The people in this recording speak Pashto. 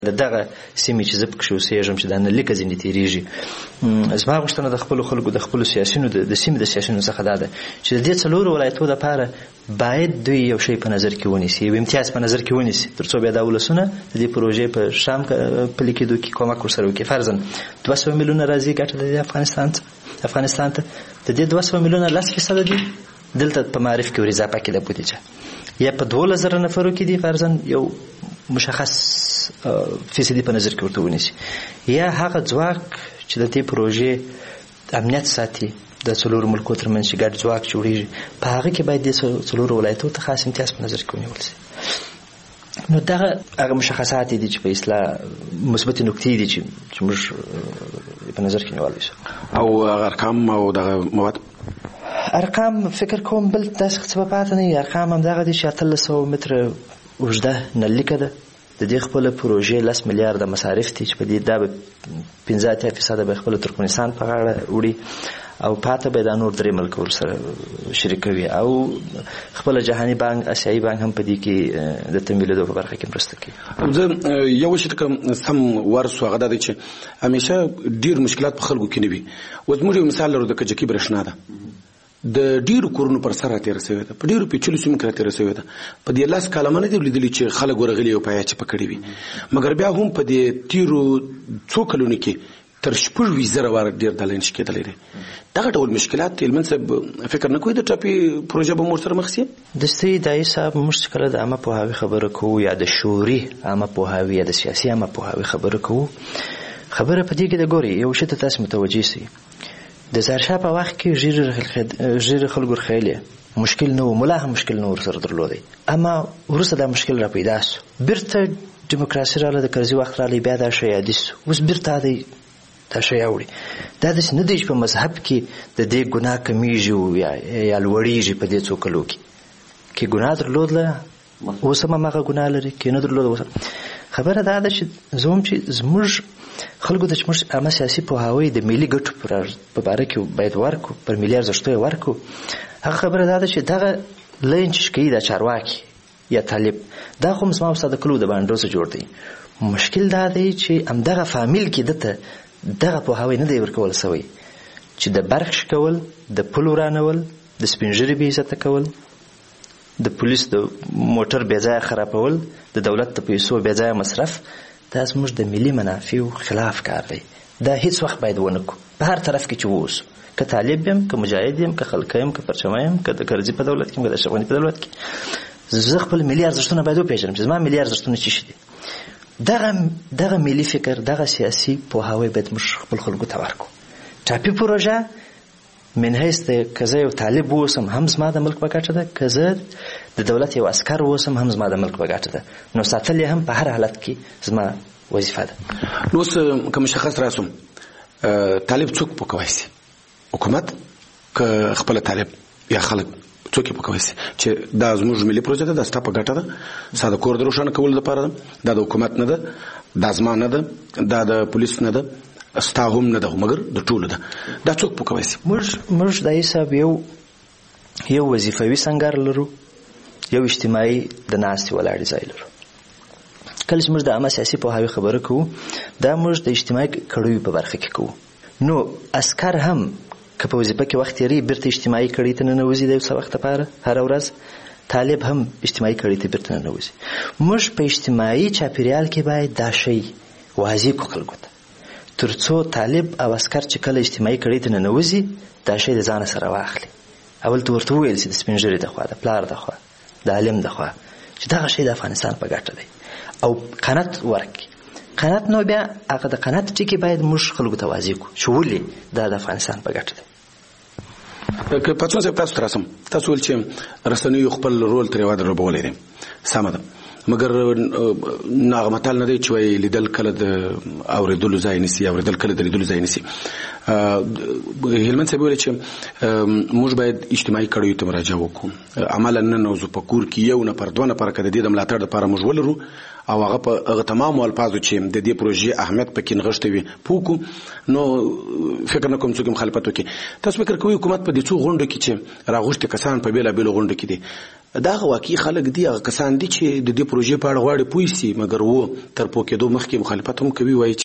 دغه سیمې چې زه پکښې اوسېږم چې دا نلیکه ځینې تېرېږي. زما غوښتنه د خپلو خلکو د خپلو سیاسینو د سیمې د سیاسینو څخه دا ده چې د دې څلورو ولایتو دپاره باید دوی یو شی په نظر کې ونیسي، یو امتیاز په نظر کې ونیسي، تر څو بیا دا ولسونه د دې پروژې په شام پلي کېدو کې کومک ورسره وکړي. فرضاً 200 میلیونه راځي ګټه د افغانستان ته، د دې 200 میلیونه 10% دي دلته په معارف کې ور اضافه کړي د بودیجه، یا په 12,000 نفرو کې دي فرضاً یو مشخص فیصدي په نظر کې ورته ونیسي، یا هغه ځواک چې د دې پروژې امنیت ساتي د څلورو ملکو ترمنځ چې ګډ ځواک جوړېږي په هغه کې باید د څلورو ولایتو ته خاص امتیاز په نظر کې ونیول شي. نو دغه هغه مشخصات دي چې په اصلاح مثبتې نکتې دي چې موږ په نظر کې نیولی شو. او ارقام او دغه مواد ارقام فکر کوم بل داسې څه به پاته نه وي. ارقام همدغه دي چې 1800 متره اوږده نلیکه ده، د دې خپله پروژې 10 میلیارده مصارف دي چې په دې دا به 15% به خپله ترکمنستان په غاړه وړي او پاته به دا نور 3 ملک ورسره شریکوي او خپله جهاني بانک اسیایي بانک هم په دې کې د تمویلېدو په برخه کې مرسته کوي. زه یو شي ته سم ورسو هغه دا دی چې همیشه ډېر مشکلات په خلکو کې نه وي. اوس موږ یو مثال لرو د کجکي برېښنا ده، د ډیرو کورونو پر سر راتېره سوې ده، په ډیرو پیچلو سیمو کې راتېره سوې ده. په دې 10 کاله نه دي لیدلي چې خلک ورغلي او پایه چې پکړي وي، مګر بیا هم په دې تیرو څو کلونو کې تر 6,000 واره ډیر دلین شکېدلې دي. دغه ډول مشکلات هلمند صاحب فکر نه کوي د ټاپي پروژه به مور سره مخ شي؟ د ستړي دایي صاحب موږ چې کله د عامه پوهاوي خبره کوو یا د شعوري عامه پوهاوي یا د سیاسي عامه پوهاوي خبره کوو، خبره په دې کې د ګوري یو شی ته تاسو متوجه سئ. د ظاهرشاه په وخت کې ژیړ خلکو خیلی مشکل نه و، ملا هم مشکل نه ورسره درلودی، اما وروسته دا مشکل را پیدا سو، بیرته ډیموکراسي راغله، د کرزي وخت راغلی، بیا دا شی عادي سو، اوس بیرته دا شی اوړي. دا داسې نه دی چې په مذهب کې د دې ګناه کمیږي یا لوړیږي. په دې څو کلو کې ګناه درلودله اوس هم هماغه ګناه لري، کې نه درلوده اوس. خبره دا ده چې زه هم چې زموږ خلکو ته چې موږ عامه سیاسي پوهاوی د ملي ګټو په باره کې باید ورکړو، پر ملي ارزښتو یې ورکړو. هغه خبره دا ده چې دغه لین چې کوي دا چارواکي یا طالب، دا خو زما او ستا د کلو د بانډو څخه جوړ دی. مشکل دا دی چې همدغه فامیل کې دته دغه پوهاوی نه دی ورکول سوی چې د برق شکول، د پل ورانول، د سپین ږیري بې عزته کول، د پولیس د موټر بې ځایه خرابول، د دولت د پیسو بې ځایه مصرف، دا زموږ د ملي منافعو خلاف کار دی. دا هیڅ وخت باید ونه کړو په هر طرف کې چې ووسو، که طالب یم، که مجاهد یم، که خلقه یم، که پرچمه یم، که د کرزي په دولت کې یم، که د اشرف غني په دولت کې. زه خپل ملي ارزښتونه باید وپېژنم چې زما ملي ارزښتونه څه شي دي. دغه ملي فکر، دغه سیاسي پوهاوی باید موږ خپل خلکو ته ورکړو. ټاپي پروژه من حیث که زه یو طالب اوسم هم زما د ملک په ګټه ده، که زه د دولت یو عسکر اوسم هم زما د ملک په ګټه ده. نو ساتل یې هم په هر حالت کې زما وظیفه ده. نو اوس که مشخص راسم طالب څوک پوکولی شي؟ حکومت که خپله طالب یا خلک څوک یې پوکولی شي چې دا زموږ ملي پروژه ده، دا ستا په ګټه ده، ستا د کور د روښانه کولو لپاره ده، دا د حکومت نه ده، دا زما نه ده، دا د پولیس نه ده، ستا هم نه ده، مګر د ټولو ده. دا څوک پوکولی شي؟ موږ د حساب یو وظیفوي سنګر لرو، یو اجتماعي د ناستې ولاړې ځای لرو. کله چې موږ د عامه سیاسي پوهاوي خبره کوو، دا موږ د اجتماعي کړیو په برخه کې کوو. نو عسکر هم که په وظیفه کې وخت تېروي بیرته اجتماعي کړۍ ته ننوځي د یو څه وخت لپاره هره ورځ، طالب هم اجتماعي کړۍ ته بیرته ننوځي. موږ په اجتماعي چاپیریال کې باید دا شی واضح کړو خلکو ته، تر څو طالب او عسکر چې کله اجتماعي کړۍ ته ننوځي دا شی د ځانه سره واخلي. اول ته ورته وویل شي د سپین ږیري د خوا، د پلار د خوا، د عالم د خوا چې دغه شی د افغانستان په ګټه دی او قناعت ورکړي. قناعت نو بیا هغه د قناعت ټکي باید موږ خلکو ته واضح کړو چې ولې دا د افغانستان په ګټه دی. که پاڅون صاحب تاسو ته راسم، تاسو ویل چې رسنیو خپل رول ترې ودربولی دی، سمه ده، مګر هغه متل نه دی چې وایي لیدل کله د اورېدلو ځای نیسي، اورېدل کله د لیدلو ځای نیسي. هلمند صاحب ویل چې موږ باید اجتماعي کړیو ته مراجعه وکړو، عملا ننوځو په کور کې یو نفر 2 نفره که د دې د ملاتړ دپاره موږ ولرو او هغه په هغه تمامو الفاظو چې د دې پروژې اهمیت پکې نغښتی وي پوه کړو، نو فکر نه کوم څوک مخالفت وکړي. تاسو فکر کوئ حکومت په دې څو غونډو کې چې راغوښتي کسان په بېلابېلو غونډو کې دي، دا واقعي خلک دي هغه کسان دي چې د دې پروژې په اړه غواړي پوه شي مګر و تر پوکېدو مخکې مخالفت هم کوي وایي